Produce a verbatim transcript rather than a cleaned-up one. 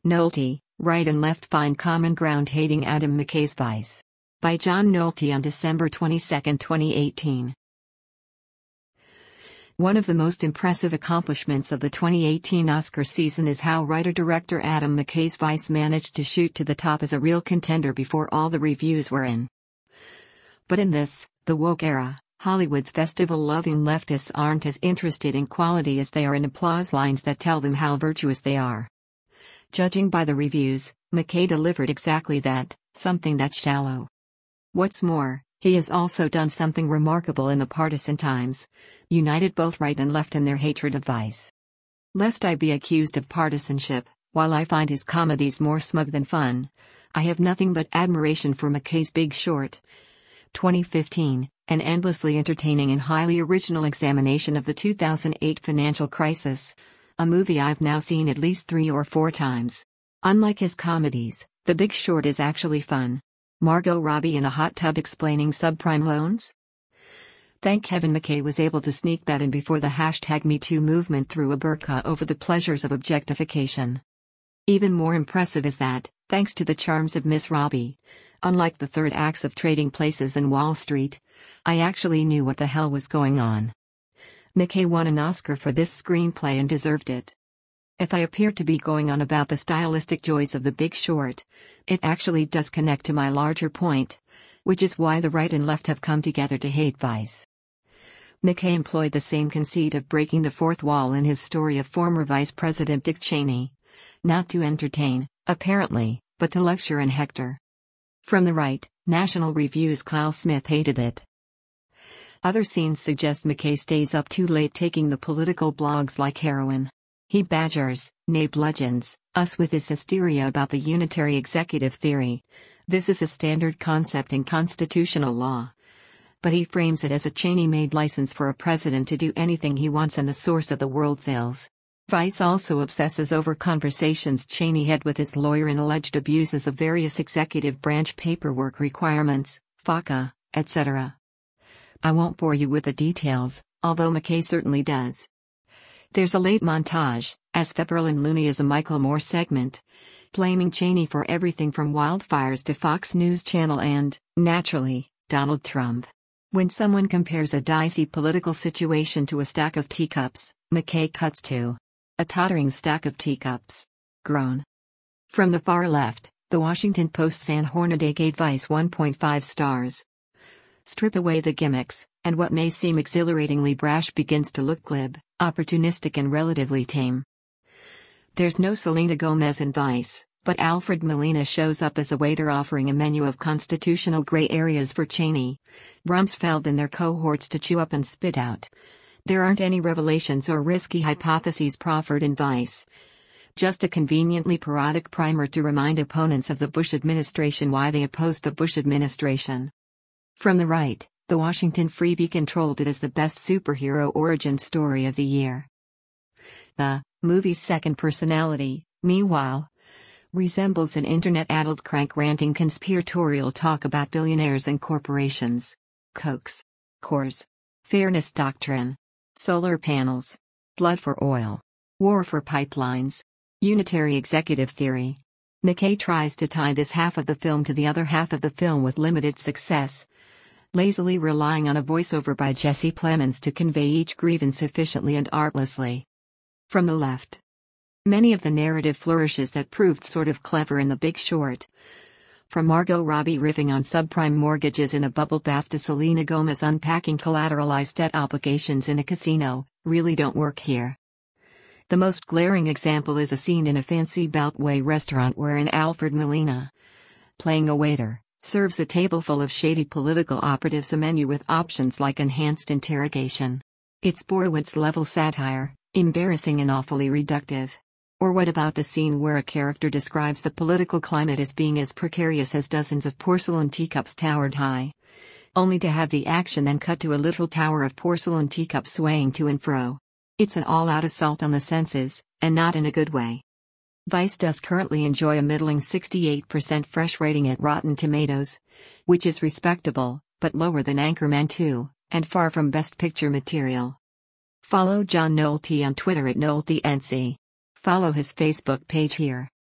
Nolte, Right and Left Find Common Ground Hating Adam McKay's Vice. By John Nolte on December twenty-second, twenty eighteen. One of the most impressive accomplishments of the twenty eighteen Oscar season is how writer-director Adam McKay's Vice managed to shoot to the top as a real contender before all the reviews were in. But in this, the woke era, Hollywood's festival-loving leftists aren't as interested in quality as they are in applause lines that tell them how virtuous they are. Judging by the reviews, McKay delivered exactly that, something that's shallow. What's more, he has also done something remarkable in the partisan times, united both right and left in their hatred of Vice. Lest I be accused of partisanship, while I find his comedies more smug than fun, I have nothing but admiration for McKay's Big Short. twenty fifteen, an endlessly entertaining and highly original examination of the two thousand eight financial crisis, a movie I've now seen at least three or four times. Unlike his comedies, The Big Short is actually fun. Margot Robbie in a hot tub explaining subprime loans? Thank heaven McKay was able to sneak that in before the hashtag MeToo movement threw a burqa over the pleasures of objectification. Even more impressive is that, thanks to the charms of Miss Robbie, unlike the third acts of Trading Places and Wall Street, I actually knew what the hell was going on. McKay won an Oscar for this screenplay and deserved it. If I appear to be going on about the stylistic joys of The Big Short, it actually does connect to my larger point, which is why the right and left have come together to hate Vice. McKay employed the same conceit of breaking the fourth wall in his story of former Vice President Dick Cheney. Not to entertain, apparently, but to lecture and hector. From the right, National Review's Kyle Smith hated it. Other scenes suggest McKay stays up too late taking the political blogs like heroin. He badgers, nay bludgeons, us with his hysteria about the unitary executive theory. This is a standard concept in constitutional law. But he frames it as a Cheney-made license for a president to do anything he wants and the source of the world's ills. Vice also obsesses over conversations Cheney had with his lawyer and alleged abuses of various executive branch paperwork requirements, FACA, et cetera. I won't bore you with the details, although McKay certainly does. There's a late montage, as Febrile and Looney is a Michael Moore segment, blaming Cheney for everything from wildfires to Fox News Channel and, naturally, Donald Trump. When someone compares a dicey political situation to a stack of teacups, McKay cuts to a tottering stack of teacups. Groan. From the far left, The Washington Post's San Hornaday gave Vice one point five stars. Strip away the gimmicks, and what may seem exhilaratingly brash begins to look glib, opportunistic and relatively tame. There's no Selena Gomez in Vice, but Alfred Molina shows up as a waiter offering a menu of constitutional gray areas for Cheney, Rumsfeld and their cohorts to chew up and spit out. There aren't any revelations or risky hypotheses proffered in Vice. Just a conveniently parodic primer to remind opponents of the Bush administration why they opposed the Bush administration. From the right, The Washington Free Beacon trolled it as the best superhero origin story of the year. The movie's second personality, meanwhile, resembles an internet-addled crank ranting conspiratorial talk about billionaires and corporations, Kochs, Coors, fairness doctrine, solar panels, blood for oil, war for pipelines, unitary executive theory. McKay tries to tie this half of the film to the other half of the film with limited success, lazily relying on a voiceover by Jesse Plemons to convey each grievance efficiently and artlessly. From the left, many of the narrative flourishes that proved sort of clever in The Big Short. From Margot Robbie riffing on subprime mortgages in a bubble bath to Selena Gomez unpacking collateralized debt obligations in a casino, really don't work here. The most glaring example is a scene in a fancy Beltway restaurant wherein Alfred Molina, playing a waiter, serves a table full of shady political operatives a menu with options like enhanced interrogation. It's Borowitz-level satire, embarrassing and awfully reductive. Or what about the scene where a character describes the political climate as being as precarious as dozens of porcelain teacups towered high, only to have the action then cut to a literal tower of porcelain teacups swaying to and fro. It's an all-out assault on the senses, and not in a good way. Vice does currently enjoy a middling sixty-eight percent fresh rating at Rotten Tomatoes, which is respectable, but lower than Anchorman two, and far from Best Picture material. Follow John Nolte on Twitter at NolteNC. Follow his Facebook page here.